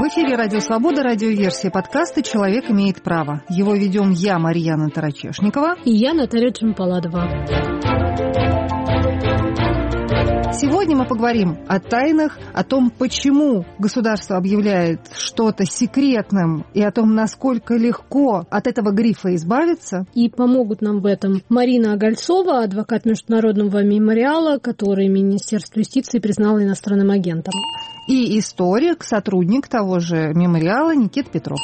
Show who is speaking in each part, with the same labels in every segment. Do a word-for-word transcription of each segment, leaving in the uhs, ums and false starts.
Speaker 1: В эфире «Радио Свобода», радиоверсия подкаста «Человек имеет право». Его ведем я, Марьяна Тарачешникова.
Speaker 2: И я, Наталья Джампаладова.
Speaker 1: Сегодня мы поговорим о тайнах, о том, почему государство объявляет что-то секретным и о том, насколько легко от этого грифа избавиться.
Speaker 2: И помогут нам в этом Марина Огольцова, адвокат Международного мемориала, который Министерство юстиции признало иностранным агентом.
Speaker 1: И историк, сотрудник того же мемориала Никита Петров.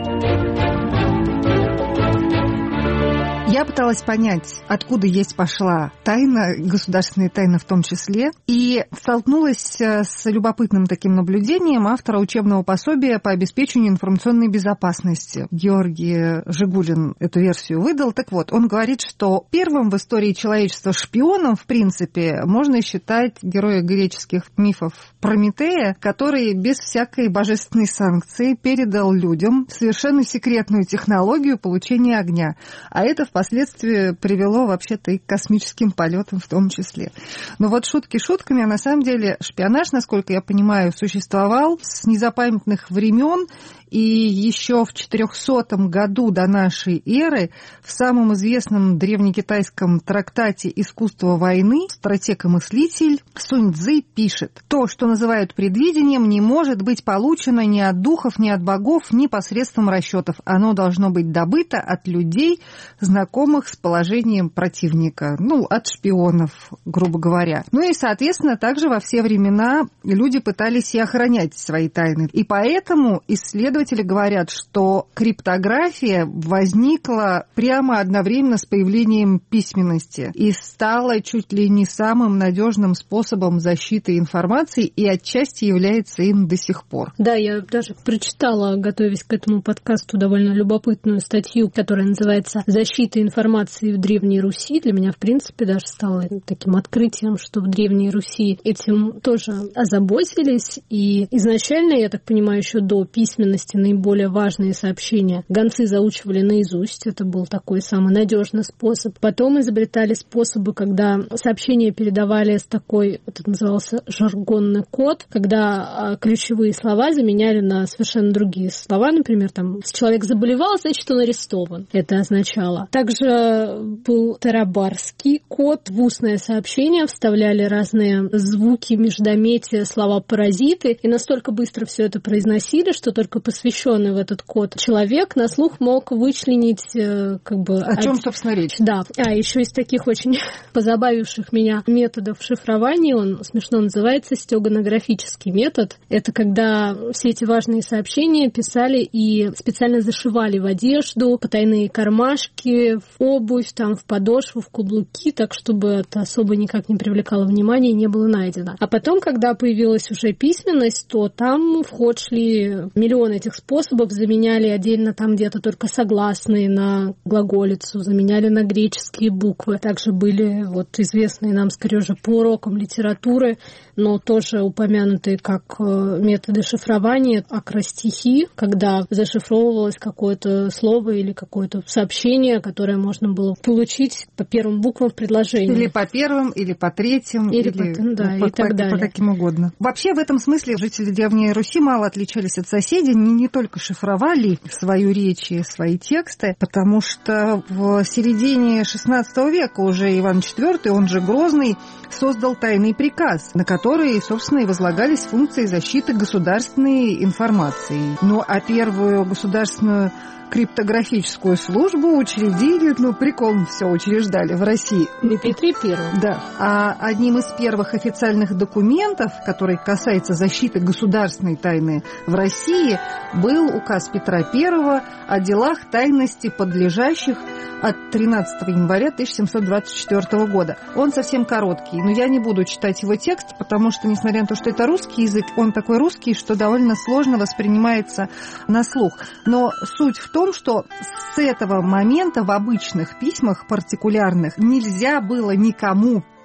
Speaker 1: Я пыталась понять, откуда есть пошла тайна, государственная тайна в том числе, и столкнулась с любопытным таким наблюдением автора учебного пособия по обеспечению информационной безопасности. Георгий Жигулин эту версию выдал. Так вот, он говорит, что первым в истории человечества шпионом, в принципе, можно считать героя греческих мифов Прометея, который без всякой божественной санкции передал людям совершенно секретную технологию получения огня. А это в впоследствии привело вообще-то и к космическим полетам в том числе. Но вот шутки шутками, а на самом деле шпионаж, насколько я понимаю, существовал с незапамятных времен. И еще в четырехсотом году до нашей эры в самом известном древнекитайском трактате «Искусство войны» стратег и мыслитель Сунь Цзы пишет: «То, что называют предвидением, не может быть получено ни от духов, ни от богов, ни посредством расчетов. Оно должно быть добыто от людей, знакомых с положением противника». Ну, от шпионов, грубо говоря. Ну и, соответственно, также во все времена люди пытались и охранять свои тайны. И поэтому исследователи говорят, что криптография возникла прямо одновременно с появлением письменности и стала чуть ли не самым надежным способом защиты информации и отчасти является им до сих пор.
Speaker 2: Да, я даже прочитала, готовясь к этому подкасту, довольно любопытную статью, которая называется «Защита информации в Древней Руси». Для меня, в принципе, даже стало таким открытием, что в Древней Руси этим тоже озаботились. И изначально, я так понимаю, еще до письменности наиболее важные сообщения гонцы заучивали наизусть. Это был такой самый надежный способ. Потом изобретали способы, когда сообщения передавали с такой, это назывался жаргонный код, когда ключевые слова заменяли на совершенно другие слова. Например, там, человек заболевал, значит, он арестован. Это означало. Также был тарабарский код. В устное сообщение вставляли разные звуки, междометия, слова паразиты. И настолько быстро все это произносили, что только посвященный в этот код человек на слух мог вычленить как бы...
Speaker 1: О чем, собственно, речь.
Speaker 2: Да. А еще из таких очень позабавивших меня методов шифрования, он смешно называется стеганографический метод. Это когда все эти важные сообщения писали и специально зашивали в одежду, потайные кармашки, в обувь, там, в подошву, в каблуки, так, чтобы это особо никак не привлекало внимания и не было найдено. А потом, когда появилась уже письменность, то там в ход шли миллионы этих способов, заменяли отдельно там где-то только согласные на глаголицу, заменяли на греческие буквы. Также были вот известные нам, скорее же, по урокам литературы, но тоже упомянутые как методы шифрования, акростихи, когда зашифровывалось какое-то слово или какое-то сообщение, которое можно было получить по первым буквам в предложении.
Speaker 1: Или по первым, или по третьим,
Speaker 2: или,
Speaker 1: или
Speaker 2: по, да,
Speaker 1: по,
Speaker 2: и так
Speaker 1: по,
Speaker 2: далее.
Speaker 1: По каким угодно. Вообще в этом смысле жители Древней Руси мало отличались от соседей, не, не только шифровали свою речь и свои тексты, потому что в середине шестнадцатого века уже Иван четвёртый, он же Грозный, создал тайный приказ, на который, собственно, и возлагались функции защиты государственной информации. Ну, а первую государственную криптографическую службу учредили, ну, прикол, все учреждали в России.
Speaker 2: При Петре Первом.
Speaker 1: Да. А одним из первых официальных документов, который касается защиты государственной тайны в России, был указ Петра Первого о делах тайности подлежащих от тринадцатого января тысяча семьсот двадцать четвёртого года. Он совсем короткий, но я не буду читать его текст, потому что, несмотря на то, что это русский язык, он такой русский, что довольно сложно воспринимается на слух. Но суть в том, что с этого момента в обычных письмах партикулярных нельзя было никому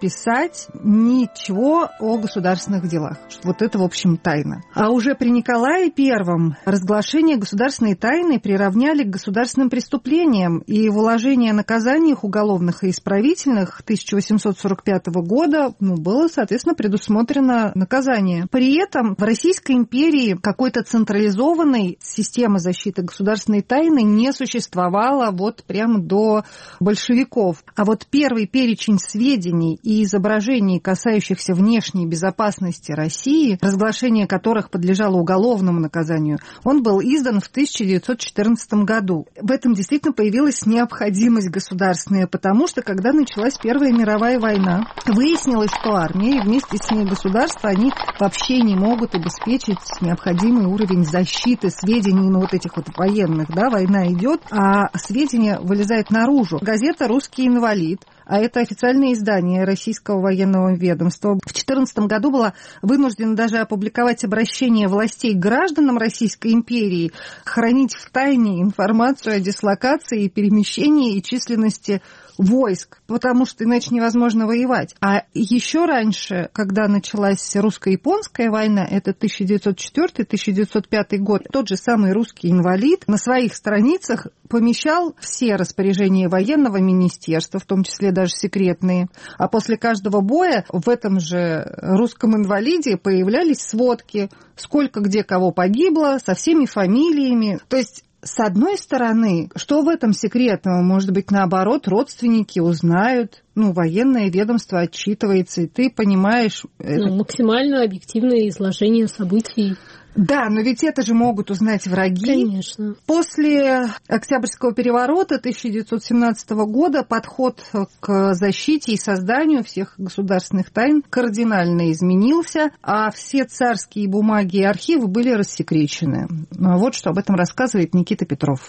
Speaker 1: писать ничего о государственных делах. Вот это, в общем, тайна. А уже при Николае Первом разглашение государственной тайны приравняли к государственным преступлениям, и в уложении о наказаниях уголовных и исправительных тысяча восемьсот сорок пятого года ну, было, соответственно, предусмотрено наказание. При этом в Российской империи какой-то централизованной системы защиты государственной тайны не существовало вот прямо до большевиков. А вот первый перечень сведений и изображений, касающихся внешней безопасности России, разглашение которых подлежало уголовному наказанию, он был издан в тысяча девятьсот четырнадцатом году. В этом действительно появилась необходимость государственная, потому что, когда началась Первая мировая война, выяснилось, что армия и вместе с ней государство, они вообще не могут обеспечить необходимый уровень защиты сведений, ну, вот этих вот военных, да, война идет, а сведения вылезают наружу. Газета «Русский инвалид», а это официальное издание Российского военного ведомства, в две тысячи четырнадцатом году была вынуждена даже опубликовать обращение властей к гражданам Российской империи хранить в тайне информацию о дислокации, перемещении и численности войск, потому что иначе невозможно воевать. А еще раньше, когда началась русско-японская война, это тысяча девятьсот четвёртый — тысяча девятьсот пятый год, тот же самый «Русский инвалид» на своих страницах помещал все распоряжения военного министерства, в том числе даже секретные. А после каждого боя в этом же «Русском инвалиде» появлялись сводки, сколько где кого погибло, со всеми фамилиями. То есть с одной стороны, что в этом секретного? Может быть, наоборот, родственники узнают, ну, военное ведомство отчитывается, и ты понимаешь...
Speaker 2: Ну,
Speaker 1: это...
Speaker 2: максимально объективное изложение событий.
Speaker 1: Да, но ведь это же могут узнать враги.
Speaker 2: Конечно.
Speaker 1: После Октябрьского переворота тысяча девятьсот семнадцатого года подход к защите и созданию всех государственных тайн кардинально изменился, а все царские бумаги и архивы были рассекречены. Вот что об этом рассказывает Никита Петров.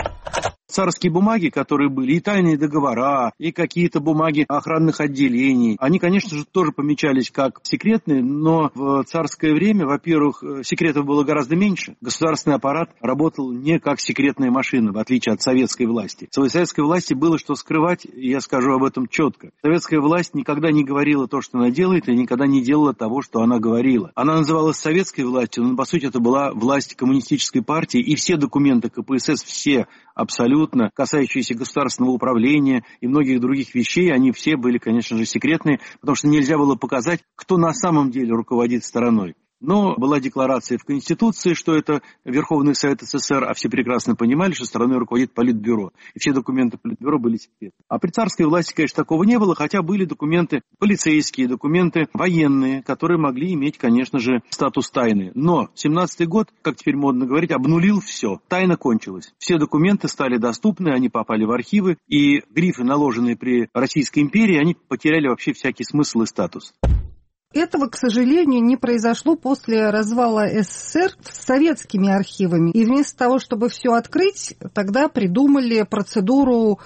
Speaker 3: Царские бумаги, которые были, и тайные договора, и какие-то бумаги охранных отделений, они, конечно же, тоже помечались как секретные, но в царское время, во-первых, секретов было гораздо меньше. Государственный аппарат работал не как секретная машина, в отличие от советской власти. В советской власти было что скрывать, и я скажу об этом четко. Советская власть никогда не говорила то, что она делает, и никогда не делала того, что она говорила. Она называлась советской властью, но, по сути, это была власть коммунистической партии, и все документы ка пэ эс эс, все абсолютно, касающиеся государственного управления и многих других вещей, они все были, конечно же, секретные, потому что нельзя было показать, кто на самом деле руководит страной. Но была декларация в Конституции, что это Верховный Совет эс эс эс эр, а все прекрасно понимали, что страной руководит Политбюро. И все документы Политбюро были секретны. А при царской власти, конечно, такого не было, хотя были документы полицейские, документы военные, которые могли иметь, конечно же, статус тайны. Но семнадцатый год, как теперь модно говорить, обнулил все. Тайна кончилась. Все документы стали доступны, они попали в архивы, и грифы, наложенные при Российской империи, они потеряли вообще всякий смысл и статус.
Speaker 1: Этого, к сожалению, не произошло после развала эс эс эс эр с советскими архивами. И вместо того, чтобы все открыть, тогда придумали процедуру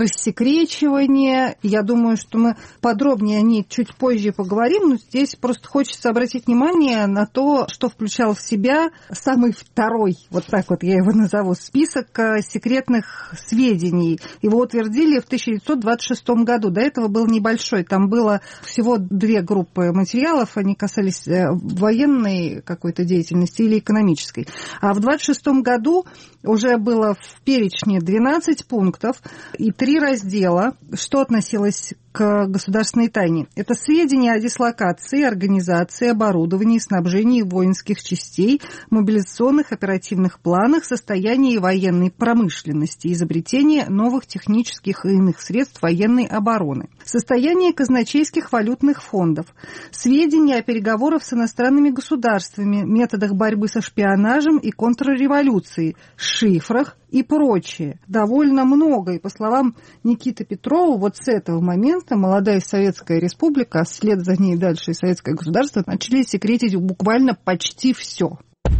Speaker 1: рассекречивания. Я думаю, что мы подробнее о ней чуть позже поговорим, но здесь просто хочется обратить внимание на то, что включал в себя самый второй, вот так вот я его назову, список секретных сведений. Его утвердили в тысяча девятьсот двадцать шестом году. До этого был небольшой, там было всего две группы материалов. Они касались военной какой-то деятельности или экономической. А в двадцать шестом году уже было в перечне двенадцать пунктов и три раздела, что относилось к государственной тайне. Это сведения о дислокации, организации, оборудовании, снабжении воинских частей, мобилизационных оперативных планах, состоянии военной промышленности, изобретении новых технических и иных средств военной обороны, состояние казначейских валютных фондов, сведения о переговорах с иностранными государствами, методах борьбы со шпионажем и контрреволюцией, шифрах и прочее. Довольно много. И по словам Никиты Петрова, вот с этого момента молодая Советская Республика, а вслед за ней дальше и Советское государство, начали секретить буквально почти все.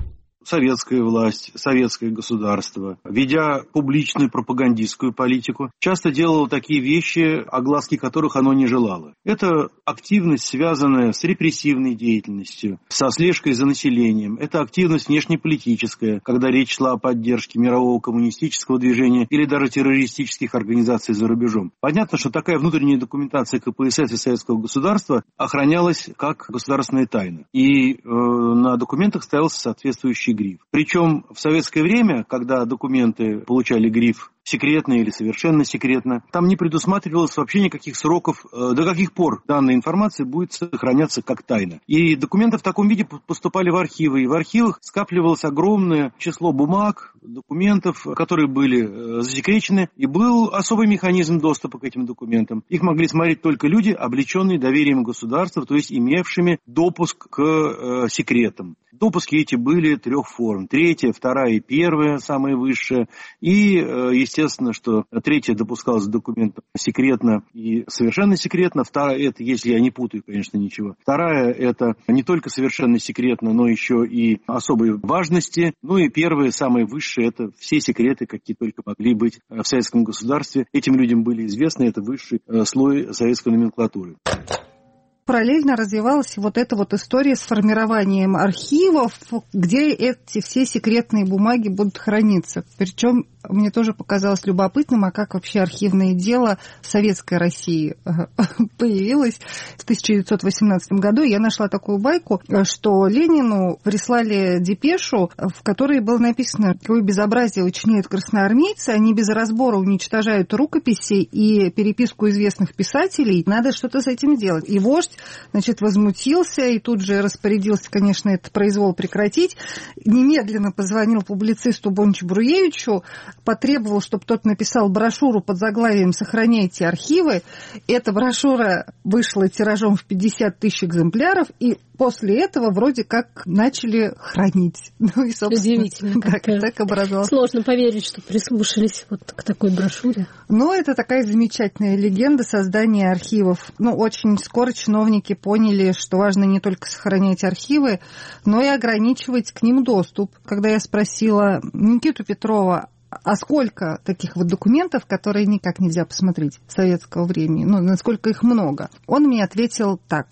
Speaker 3: советская власть, советское государство, ведя публичную пропагандистскую политику, часто делало такие вещи, огласки которых оно не желало. Это активность, связанная с репрессивной деятельностью, со слежкой за населением. Это активность внешнеполитическая, когда речь шла о поддержке мирового коммунистического движения или даже террористических организаций за рубежом. Понятно, что такая внутренняя документация ка пэ эс эс и советского государства охранялась как государственная тайна. И э, на документах ставился соответствующий гриф. Причем в советское время, когда документы получали гриф секретно или совершенно секретно, там не предусматривалось вообще никаких сроков, э, до каких пор данная информация будет сохраняться как тайна. И документы в таком виде поступали в архивы, и в архивах скапливалось огромное число бумаг, документов, которые были э, засекречены, и был особый механизм доступа к этим документам. Их могли смотреть только люди, облеченные доверием государства, то есть имевшими допуск к э, секретам. Допуски эти были трех форм. Третья, вторая и первая, самая высшая. И, естественно, что третья допускалась к документам секретно и совершенно секретно. Вторая, это, если я не путаю, конечно, ничего. Вторая, это не только совершенно секретно, но еще и особой важности. Ну и первая, самая высшая, это все секреты, какие только могли быть в советском государстве. Этим людям были известны, это высший слой советской номенклатуры.
Speaker 1: Параллельно развивалась вот эта вот история с формированием архивов, где эти все секретные бумаги будут храниться. Причем мне тоже показалось любопытным, а как вообще архивное дело в Советской России появилось. В тысяча девятьсот восемнадцатом году я нашла такую байку, что Ленину прислали депешу, в которой было написано, какое безобразие учиняют красноармейцы, они без разбора уничтожают рукописи и переписку известных писателей, надо что-то с этим делать. И вождь, значит, возмутился и тут же распорядился, конечно, этот произвол прекратить, немедленно позвонил публицисту Бончу-Бруевичу, потребовал, чтобы тот написал брошюру под заглавием «Сохраняйте архивы». Эта брошюра вышла тиражом в пятьдесят тысяч экземпляров, и после этого вроде как начали хранить. Ну и, собственно,
Speaker 2: удивительно.
Speaker 1: Так, так образовалось.
Speaker 2: Сложно поверить, что прислушались вот к такой брошюре.
Speaker 1: Ну, это такая замечательная легенда создания архивов. Ну, очень скоро чиновники поняли, что важно не только сохранять архивы, но и ограничивать к ним доступ. Когда я спросила Никиту Петрова, а сколько таких вот документов, которые никак нельзя посмотреть советского времени, ну, насколько их много, он мне ответил так.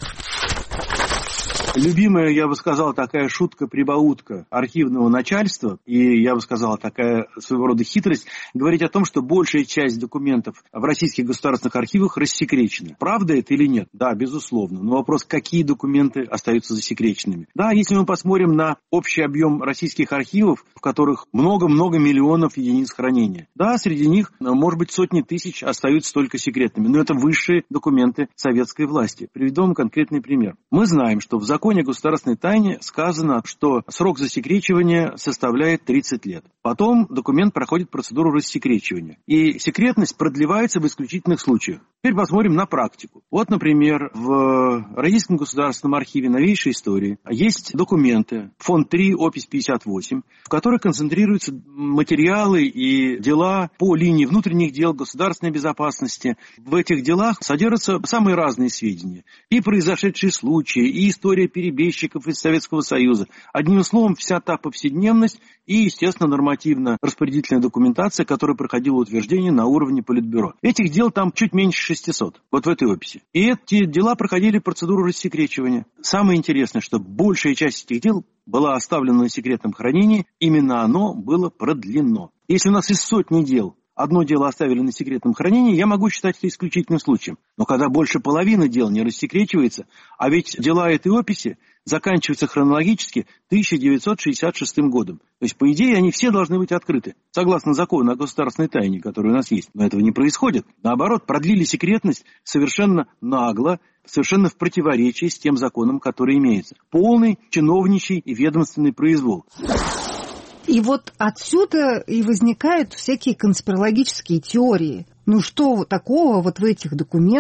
Speaker 3: Любимая, я бы сказал, такая шутка-прибаутка архивного начальства, и я бы сказал, такая своего рода хитрость, говорить о том, что большая часть документов в российских государственных архивах рассекречена. Правда это или нет? Да, безусловно. Но вопрос, какие документы остаются засекреченными. Да, если мы посмотрим на общий объем российских архивов, в которых много-много миллионов единиц хранения. Да, среди них, может быть, сотни тысяч остаются только секретными. Но это высшие документы советской власти. Приведу вам конкретный пример. Мы знаем, что в законе В законе о государственной тайне сказано, что срок засекречивания составляет тридцать лет. Потом документ проходит процедуру рассекречивания. И секретность продлевается в исключительных случаях. Теперь посмотрим на практику. Вот, например, в Российском государственном архиве новейшей истории есть документы, фонд три, опись пятьдесят восемь, в которых концентрируются материалы и дела по линии внутренних дел, государственной безопасности. В этих делах содержатся самые разные сведения. И произошедшие случаи, и история перебежчиков из Советского Союза. Одним словом, вся та повседневность и, естественно, нормативно-распорядительная документация, которая проходила утверждение на уровне Политбюро. Этих дел там чуть меньше шестисот, вот в этой описи. И эти дела проходили процедуру рассекречивания. Самое интересное, что большая часть этих дел была оставлена на секретном хранении, именно оно было продлено. Если у нас из сотни дел одно дело оставили на секретном хранении, я могу считать это исключительным случаем. Но когда больше половины дел не рассекречивается, а ведь дела этой описи заканчиваются хронологически тысяча девятьсот шестьдесят шестым годом. То есть, по идее, они все должны быть открыты, согласно закону о государственной тайне, который у нас есть. Но этого не происходит. Наоборот, продлили секретность совершенно нагло, совершенно в противоречии с тем законом, который имеется. Полный чиновничий и ведомственный произвол.
Speaker 1: И вот отсюда и возникают всякие конспирологические теории. Ну что такого вот в этих документах,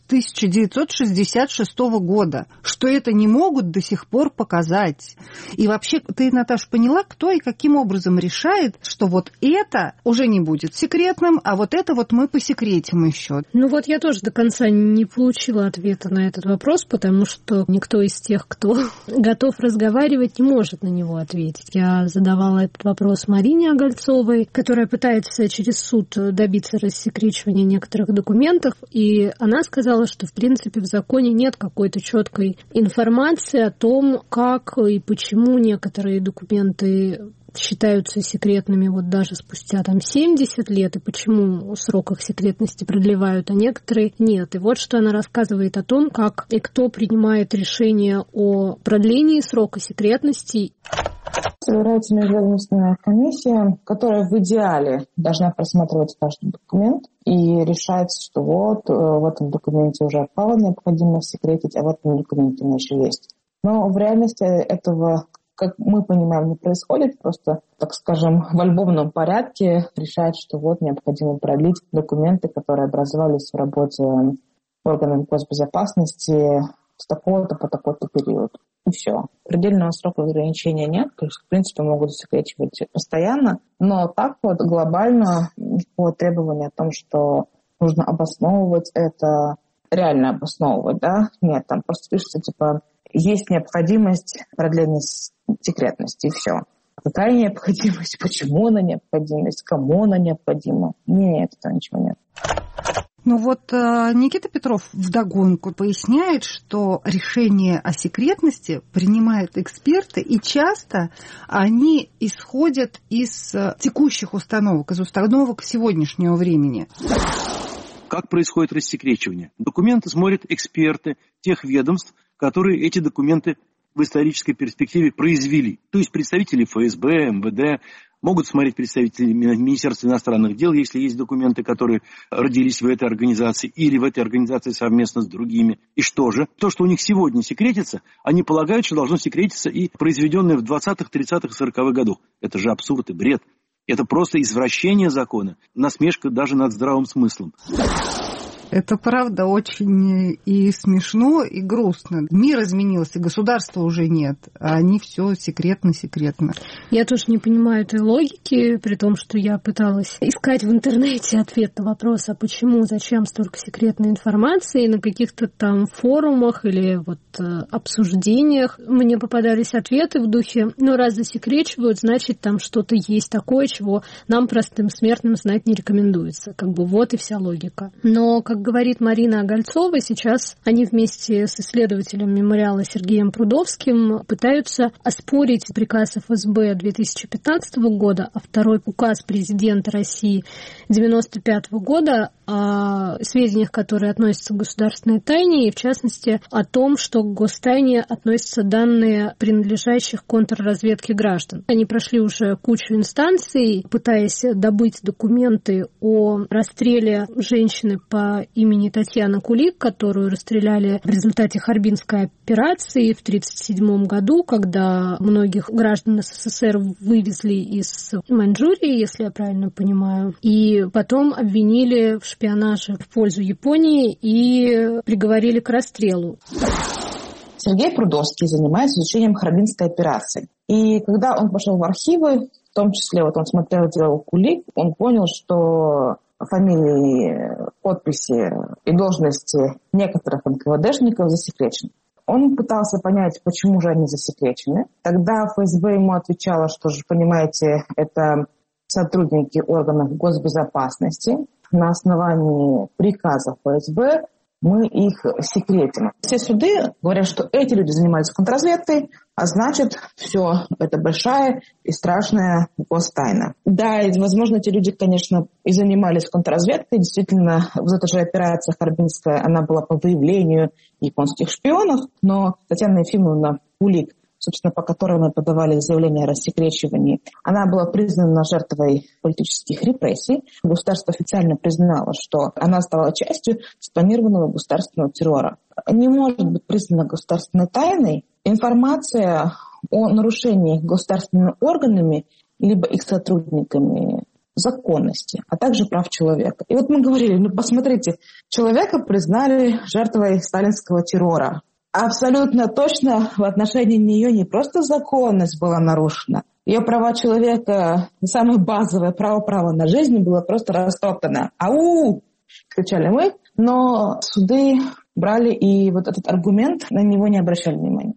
Speaker 1: тысяча девятьсот шестьдесят шестого года, что это не могут до сих пор показать. И вообще, ты, Наташа, поняла, кто и каким образом решает, что вот это уже не будет секретным, а вот это вот мы посекретим еще?
Speaker 2: Ну вот я тоже до конца не получила ответа на этот вопрос, потому что никто из тех, кто готов разговаривать, не может на него ответить. Я задавала этот вопрос Марине Огольцовой, которая пытается через суд добиться рассекречивания некоторых документов, и она сказала, что в принципе в законе нет какой-то четкой информации о том, как и почему некоторые документы считаются секретными вот даже спустя там семьдесят лет, и почему срок их секретности продлевают, а некоторые нет. И вот что она рассказывает о том, как и кто принимает решение о продлении срока секретности.
Speaker 4: Собирается межведомственная комиссия, которая в идеале должна просматривать каждый документ и решать, что вот в этом документе уже отпала необходимость секретить, а в этом документе она еще есть. Но в реальности этого, как мы понимаем, не происходит. Просто, так скажем, в альбомном порядке решает, что вот необходимо продлить документы, которые образовались в работе органов госбезопасности с такого-то по такой-то период. И все. Предельного срока ограничения нет. То есть, в принципе, могут засекречивать постоянно. Но так вот глобально по требованию о том, что нужно обосновывать это, реально обосновывать, да? Нет, там просто пишется, типа, есть необходимость продления секретности, и все. Какая необходимость, почему она необходимость, кому она необходима? Нет, этого ничего нет.
Speaker 1: Ну вот Никита Петров вдогонку поясняет, что решения о секретности принимают эксперты, и часто они исходят из текущих установок, из установок сегодняшнего времени.
Speaker 3: Как происходит рассекречивание? Документы смотрят эксперты тех ведомств, которые эти документы в исторической перспективе произвели. То есть представители эф эс бэ, эм вэ дэ, могут смотреть представители Министерства иностранных дел, если есть документы, которые родились в этой организации или в этой организации совместно с другими. И что же? То, что у них сегодня секретится, они полагают, что должно секретиться и произведенное в двадцатых, тридцатых, сороковых годах. Это же абсурд и бред. Это просто извращение закона, насмешка даже над здравым смыслом.
Speaker 1: Это правда очень и смешно, и грустно. Мир изменился, государства уже нет, а они все секретно-секретно.
Speaker 2: Я тоже не понимаю этой логики, при том, что я пыталась искать в интернете ответ на вопрос, а почему, зачем столько секретной информации, на каких-то там форумах или вот обсуждениях мне попадались ответы в духе, ну раз засекречивают, значит там что-то есть такое, чего нам, простым смертным, знать не рекомендуется. Как бы вот и вся логика. Но, как говорит Марина Огольцова, сейчас они вместе с исследователем мемориала Сергеем Прудовским пытаются оспорить приказ эф эс бэ две тысячи пятнадцатого года, а второй указ президента России девяносто пятого года о сведениях, которые относятся к государственной тайне, и в частности о том, что к гостайне относятся данные принадлежащих контрразведке граждан. Они прошли уже кучу инстанций, пытаясь добыть документы о расстреле женщины по имени Татьяна Кулик, которую расстреляли в результате Харбинской операции в тысяча девятьсот тридцать седьмом году, когда многих граждан эс эс эс эр вывезли из Маньчжурии, если я правильно понимаю, и потом обвинили в шпионаже в пользу Японии и приговорили к расстрелу.
Speaker 4: Сергей Прудовский занимается изучением Харбинской операции. И когда он пошел в архивы, в том числе вот он смотрел дело Кулик, он понял, что фамилии, подписи и должности некоторых эн ка вэ дэшников засекречены. Он пытался понять, почему же они засекречены. Тогда эф эс бэ ему отвечала, что же, понимаете, это сотрудники органов госбезопасности. На основании приказа эф эс бэ мы их секретим. Все суды говорят, что эти люди занимались контрразведкой, а значит, все это большая и страшная гостайна. Да, и, возможно, эти люди, конечно, и занимались контрразведкой. Действительно, вот эта же операция Харбинская, она была по выявлению японских шпионов, но Татьяна Ефимовна Кулик, собственно, по которой мы подавали заявление о рассекречивании, она была признана жертвой политических репрессий. Государство официально признало, что она стала частью спланированного государственного террора. Не может быть признана государственной тайной информация о нарушении государственными органами либо их сотрудниками законности, а также прав человека. И вот мы говорили, ну посмотрите, человека признали жертвой сталинского террора. Абсолютно точно в отношении нее не просто законность была нарушена, ее права человека, самое базовое право права на жизнь было просто растоптано. Ау! Кричали мы, но суды брали и вот этот аргумент, на него не обращали внимания.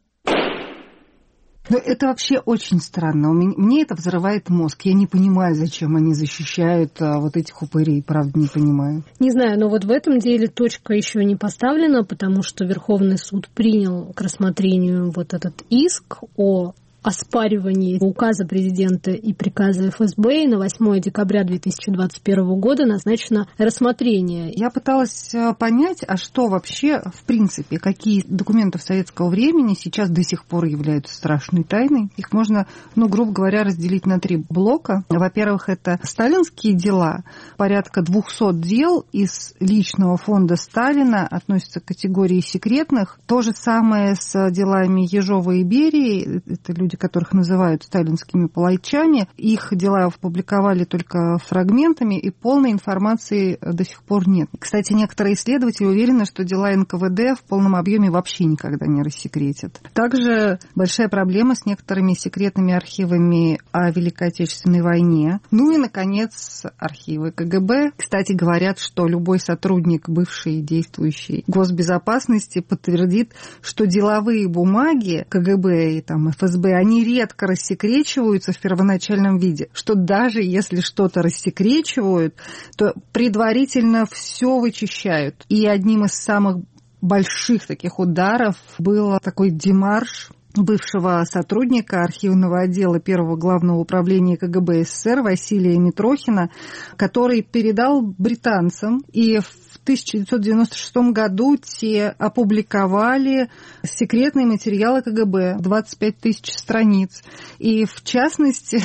Speaker 1: Но это вообще очень странно. Мне это взрывает мозг. Я не понимаю, зачем они защищают а, вот этих упырей. Правда, не понимаю.
Speaker 2: Не знаю, но вот в этом деле точка еще не поставлена, потому что Верховный суд принял к рассмотрению вот этот иск о оспаривании указа президента и приказа эф эс бэ, и на восьмое декабря две тысячи двадцать первого года назначено рассмотрение.
Speaker 1: Я пыталась понять, а что вообще, в принципе, какие документы советского времени сейчас до сих пор являются страшной тайной. Их можно, ну, грубо говоря, разделить на три блока. Во-первых, это сталинские дела. Порядка двухсот дел из личного фонда Сталина относятся к категории секретных. То же самое с делами Ежова и Берии. Это люди, которых называют сталинскими палачами. Их дела опубликовали только фрагментами, и полной информации до сих пор нет. Кстати, некоторые исследователи уверены, что дела эн ка вэ дэ в полном объеме вообще никогда не рассекретят. Также большая проблема с некоторыми секретными архивами о Великой Отечественной войне. Ну и, наконец, архивы ка гэ бэ. Кстати, говорят, что любой сотрудник бывшей и действующей госбезопасности подтвердит, что деловые бумаги ка гэ бэ и там эф эс бэ, они редко рассекречиваются в первоначальном виде, что даже если что-то рассекречивают, то предварительно все вычищают. И одним из самых больших таких ударов был такой демарш бывшего сотрудника архивного отдела Первого главного управления ка гэ бэ эс эс эс эр Василия Митрохина, который передал британцам, и в тысяча девятьсот девяносто шестом году те опубликовали секретные материалы ка гэ бэ, двадцать пять тысяч страниц. И в частности,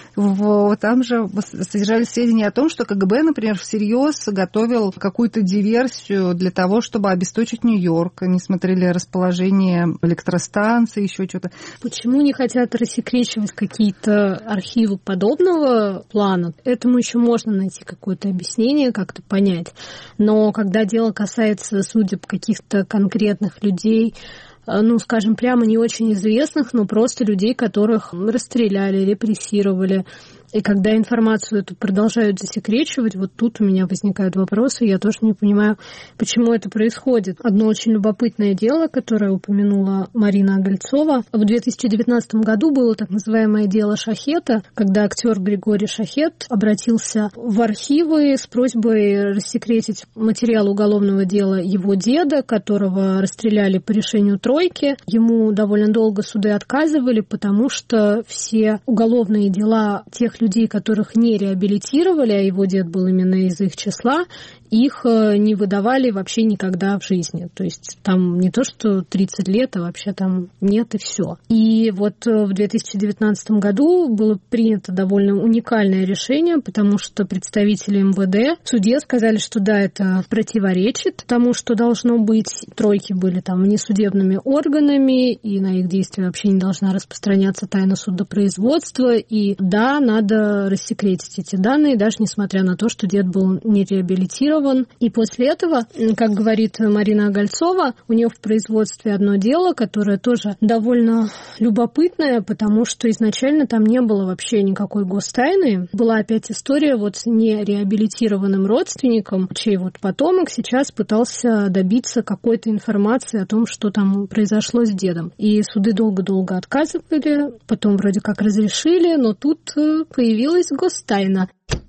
Speaker 1: в, там же содержались сведения о том, что ка гэ бэ, например, всерьез готовил какую-то диверсию для того, чтобы обесточить Нью-Йорк. Они смотрели расположение электростанций, еще что-то.
Speaker 2: Почему не хотят рассекречивать какие-то архивы подобного плана? Этому еще можно найти какое-то объяснение, как-то понять. Но когда дело касается судеб каких-то конкретных людей, ну, скажем, прямо не очень известных, но просто людей, которых расстреляли, репрессировали, и когда информацию эту продолжают засекречивать, вот тут у меня возникают вопросы, я тоже не понимаю, почему это происходит. Одно очень любопытное дело, которое упомянула Марина Огольцова. В две тысячи девятнадцатом году было так называемое дело Шахета, когда актер Григорий Шахет обратился в архивы с просьбой рассекретить материал уголовного дела его деда, которого расстреляли по решению тройки. Ему довольно долго суды отказывали, потому что все уголовные дела тех людей, которых не реабилитировали, а его дед был именно из их числа, их не выдавали вообще никогда в жизни. То есть там не то, что тридцать лет, а вообще там нет и все. И вот в две тысячи девятнадцатом году было принято довольно уникальное решение, потому что представители эм вэ дэ в суде сказали, что да, это противоречит тому, что должно быть. Тройки были там внесудебными органами, и на их действия вообще не должна распространяться тайна судопроизводства. И да, надо рассекретить эти данные, даже несмотря на то, что дед был не реабилитирован. И после этого, как говорит Марина Огольцова, у нее в производстве одно дело, которое тоже довольно любопытное, потому что изначально там не было вообще никакой гостайны. Была опять история вот с нереабилитированным родственником, чей вот потомок сейчас пытался добиться какой-то информации о том, что там произошло с дедом. И суды долго-долго отказывали, потом вроде как разрешили, но тут появилась гостайна.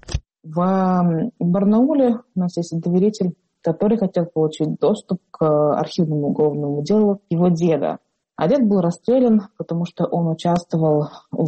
Speaker 4: В Барнауле у нас есть доверитель, который хотел получить доступ к архивному уголовному делу его деда. А дед был расстрелян, потому что он участвовал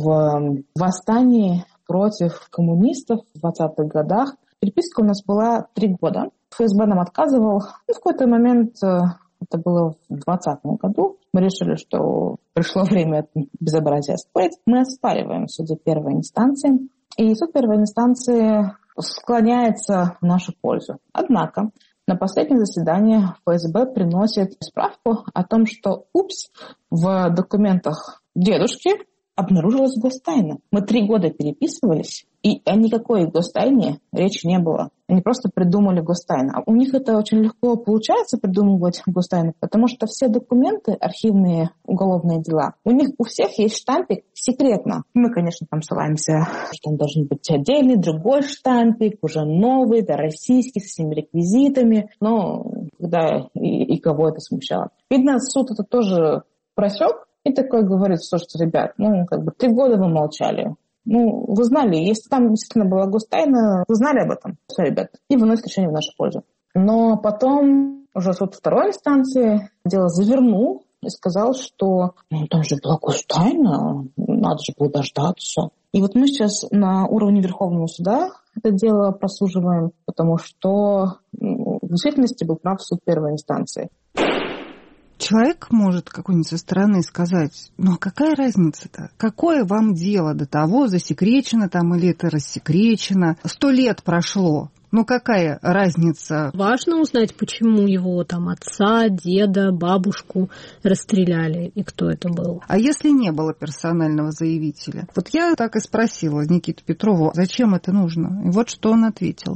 Speaker 4: в восстании против коммунистов в двадцатых годах. Переписка у нас была три года. эф эс бэ нам отказывал. И в какой-то момент, это было в двадцатом году, мы решили, что пришло время это безобразие оспорить. Мы оспариваем в суде первой инстанции. И суд первой инстанции склоняется в нашу пользу. Однако на последнее заседание эф эс бэ приносит справку о том, что, упс, в документах дедушки обнаружилась гостайна. Мы три года переписывались, и о никакой гостайне речи не было. Они просто придумали гостайну. А у них это очень легко получается придумывать гостайны, потому что все документы, архивные уголовные дела, у них у всех есть штампик «секретно». Мы, конечно, там ссылаемся, что он должен быть отдельный, другой штампик, уже новый, да, российский, со всеми реквизитами. Но когда и, и кого это смущало. Видно, суд это тоже просек и такой говорит, слушайте, ребят, ну, как бы три года вы молчали. Ну, вы знали, если там действительно была гостайна, вы знали об этом, все, ребят, и выносит решение в нашу пользу. Но потом уже суд второй инстанции дело завернул и сказал, что ну, там же была гостайна, надо же было дождаться. И вот мы сейчас на уровне Верховного суда это дело прослушиваем, потому что ну, в действительности был прав суд первой инстанции.
Speaker 1: Человек может какой-нибудь со стороны сказать, ну а какая разница-то? Какое вам дело до того, засекречено там или это рассекречено? Сто лет прошло. Ну какая разница?
Speaker 2: Важно узнать, почему его там отца, деда, бабушку расстреляли и кто это был.
Speaker 1: А если не было персонального заявителя? Вот я так и спросила Никиту Петрову, зачем это нужно? И вот что он ответил.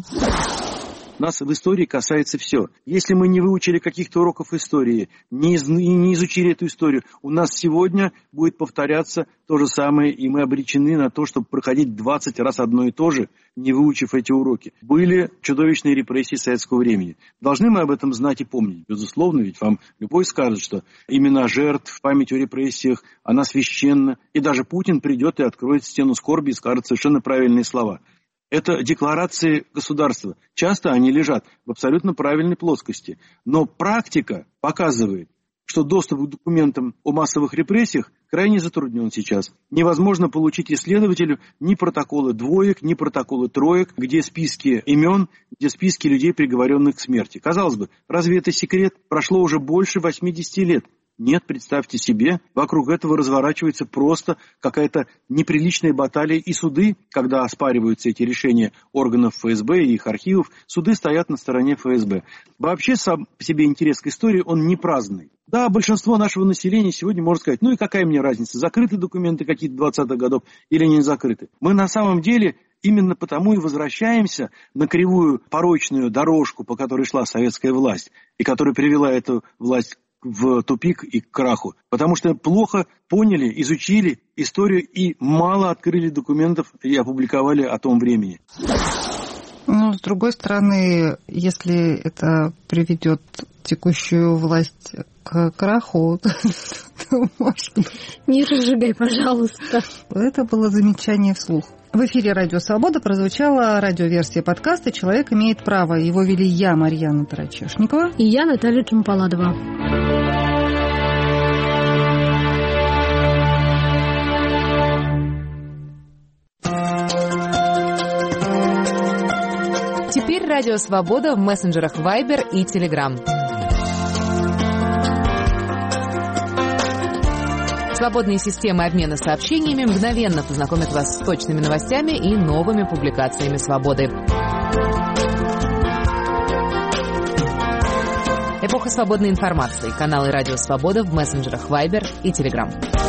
Speaker 3: Нас в истории касается все. Если мы не выучили каких-то уроков истории, не, из, не изучили эту историю, у нас сегодня будет повторяться то же самое, и мы обречены на то, чтобы проходить двадцать раз одно и то же, не выучив эти уроки. Были чудовищные репрессии советского времени. Должны мы об этом знать и помнить. Безусловно, ведь вам любой скажет, что имена жертв, память о репрессиях, она священна. И даже Путин придет и откроет стену скорби и скажет совершенно правильные слова. Это декларации государства. Часто они лежат в абсолютно правильной плоскости. Но практика показывает, что доступ к документам о массовых репрессиях крайне затруднен сейчас. Невозможно получить исследователю ни протоколы двоек, ни протоколы троек, где списки имен, где списки людей, приговоренных к смерти. Казалось бы, разве это секрет? Прошло уже больше восьмидесяти лет. Нет, представьте себе, вокруг этого разворачивается просто какая-то неприличная баталия. И суды, когда оспариваются эти решения органов эф эс бэ и их архивов, суды стоят на стороне эф эс бэ. Вообще, сам по себе интерес к истории, он не праздный. Да, большинство нашего населения сегодня может сказать, ну и какая мне разница, закрыты документы какие-то двадцатых годов или не закрыты. Мы на самом деле именно потому и возвращаемся на кривую порочную дорожку, по которой шла советская власть, и которая привела эту власть в тупик и к краху. Потому что плохо поняли, изучили историю и мало открыли документов и опубликовали о том времени.
Speaker 1: Ну, с другой стороны, если это приведет текущую власть к краху, то можно...
Speaker 2: Не разжигай, пожалуйста.
Speaker 1: Это было замечание вслух. В эфире «Радио Свобода» прозвучала радиоверсия подкаста «Человек имеет право». Его вели я, Марьяна Тарачешникова.
Speaker 2: И я, Наталья Чемпаладова.
Speaker 5: Теперь «Радио Свобода» в мессенджерах Viber и Telegram. Свободные системы обмена сообщениями мгновенно познакомят вас с точными новостями и новыми публикациями «Свободы». Эпоха свободной информации. Каналы «Радио Свобода» в мессенджерах Viber и Telegram.